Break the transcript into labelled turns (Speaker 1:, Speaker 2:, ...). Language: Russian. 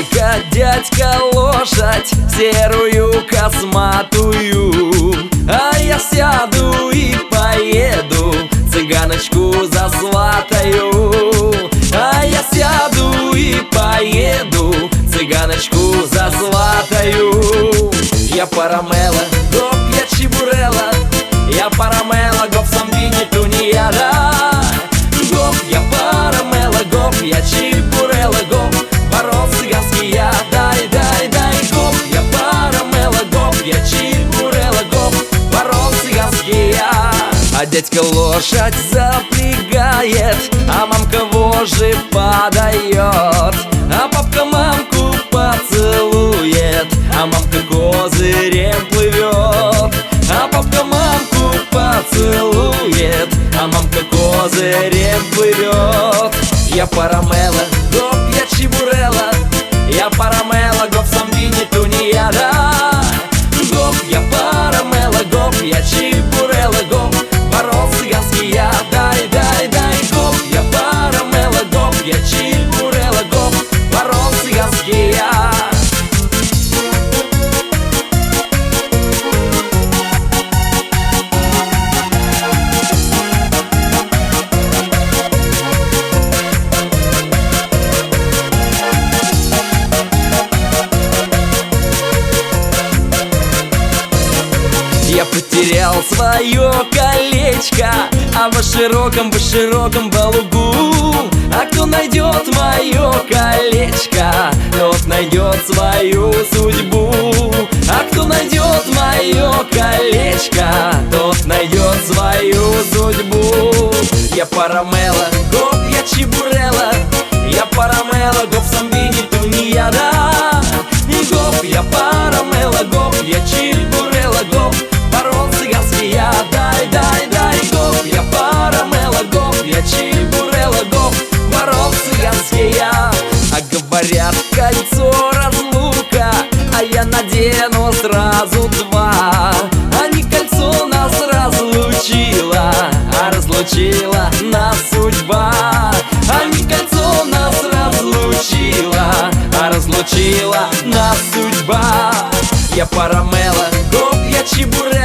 Speaker 1: Только дядька лошадь серую косматую, а я сяду и поеду, цыганочку засватаю. А я сяду и поеду, цыганочку засватаю. Я парамела, гоп, я чебурела, я парамела, гоп, самбини тунеяда. Гоп, я парамела, гоп, я чебурела, гоп, барон цыганский я. Дай, дай, дай, гоп, я парамела, гоп, я чебурела, гоп, барон цыганский я. А дядька лошадь запрягает, а мамка вожжи подает, а папка мамку поцелует, а мамка козырем плывет. А папка мамку поцелует, а мамка козырем плывет. Я парамела, гоп, я чебурела, я парамела, гоп, самбини тунеяда. Гоп, я парамела, гоп, я чебурела, гоп, барон цыганский я. Дай, дай, дай, гоп, я парамела, гоп, я чебурела, гоп, барон цыганский я. Я потерял свое колечко, а в широком балугу. А кто найдет мое колечко, тот найдет свою судьбу. А кто найдет мое колечко, тот найдет свою судьбу. Я парамела, гоп, я чебурела, я парамела, гоп, самбини тунеяда. Гоп, я парамела, гоп, я чебурела, гоп, барон цыганский я. Дай, дай, дай, гоп, я парамела, гоп, я чебурела, гоп, барон цыганский я. А говорят, кольцо разлука, а я надену сразу два. А не кольцо нас разлучила, а разлучила нас судьба. А не кольцо нас разлучила, а разлучила нас судьба. Я парамела, гоп, я чебурела,